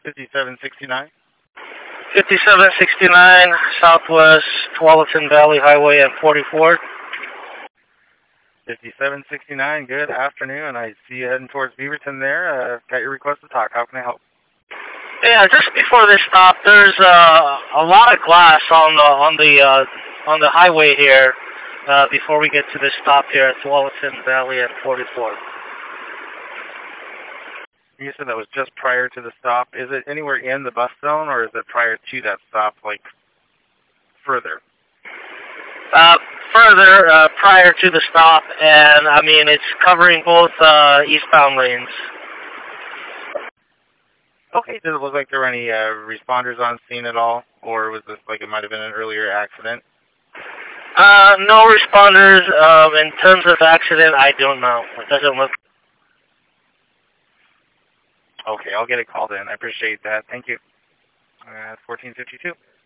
5769. 5769 Southwest Tualatin Valley Highway at 44. 5769, good afternoon. I see you heading towards Beaverton there. Got your request to talk. How can I help? Yeah, just before this stop, there's a lot of glass on the highway here. Before we get to this stop here at Tualatin Valley at 44. You said that was just prior to the stop. Is it anywhere in the bus zone, or is it prior to that stop, like further? Further, prior to the stop, and I mean it's covering both eastbound lanes. Okay, does it look like there were any responders on scene at all, or was this like it might have been an earlier accident? No responders. In terms of accident, I don't know. It doesn't look. Okay, I'll get it called in. I appreciate that. Thank you. 1452.